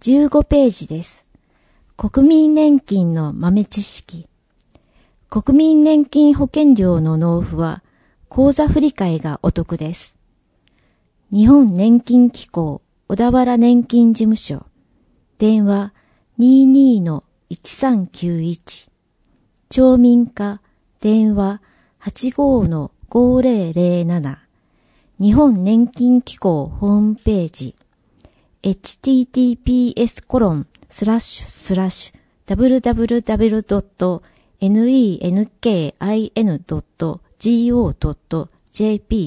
15ページです。国民年金の豆知識。国民年金保険料の納付は口座振替がお得です。日本年金機構小田原年金事務所電話 22-1391 町民課電話 85-5007 日本年金機構ホームページ https://www.nenkin.go.jp/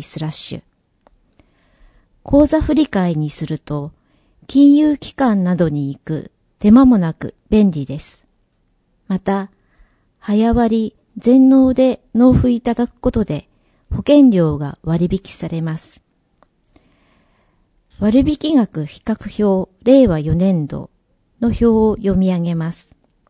口座振替にすると金融機関などに行く手間もなく便利です。また、早割全納で納付いただくことで保険料が割引されます。割引額比較表令和4年度の表を読み上げます。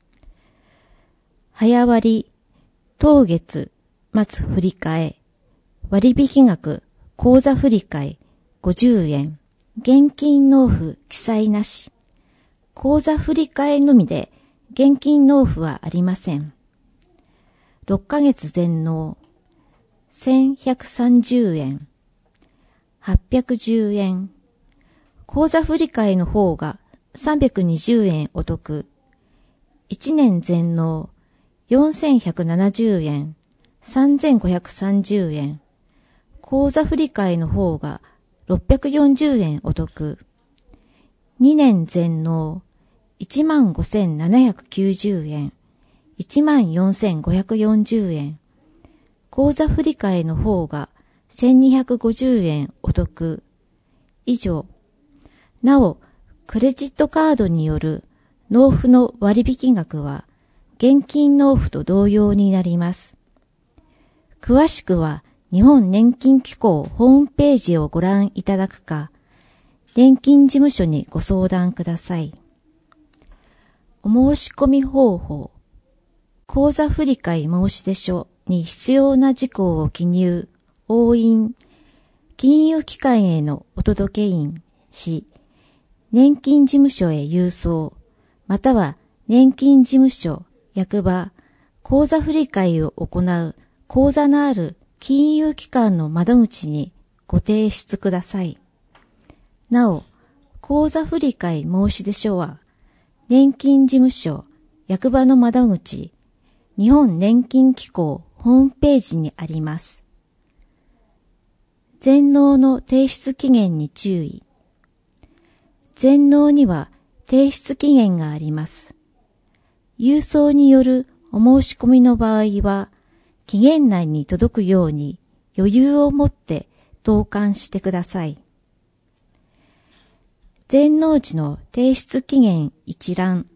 早割当月末振替割引額口座振替50円現金納付記載なし口座振替のみで現金納付はありません。6ヶ月全納1130円810円口座振替の方が320円お得。1年全納4170円3530円口座振替の方が640円お得。2年全納15790円14540円口座振替の方が1250円お得。以上。なお、クレジットカードによる納付の割引額は現金納付と同様になります。詳しくは日本年金機構ホームページをご覧いただくか、年金事務所にご相談ください。お申し込み方法。口座振替申出書に必要な事項を記入、押印、金融機関へのお届け印し、年金事務所へ郵送、または年金事務所、役場、口座振替を行う口座のある金融機関の窓口にご提出ください。なお、口座振替申出書は、年金事務所、役場の窓口、日本年金機構ホームページにあります。全納の提出期限に注意。全納には提出期限があります。郵送によるお申し込みの場合は、期限内に届くように余裕を持って投函してください。全納時の提出期限一覧。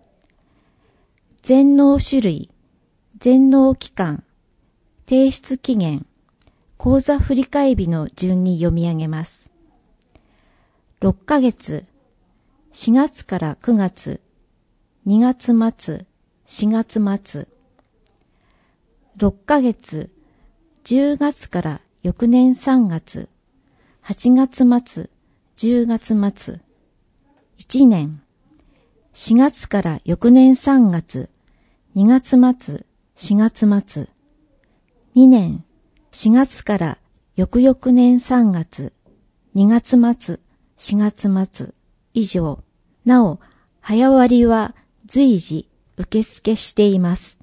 全納種類、全納期間、提出期限、口座振替日の順に読み上げます。6ヶ月、4月から9月、2月末、4月末。6ヶ月、10月から翌年3月、8月末、10月末。1年、4月から翌年3月、2月末、4月末。2年、4月から翌々年3月、2月末、4月末。以上。なお、早割は随時受付しています。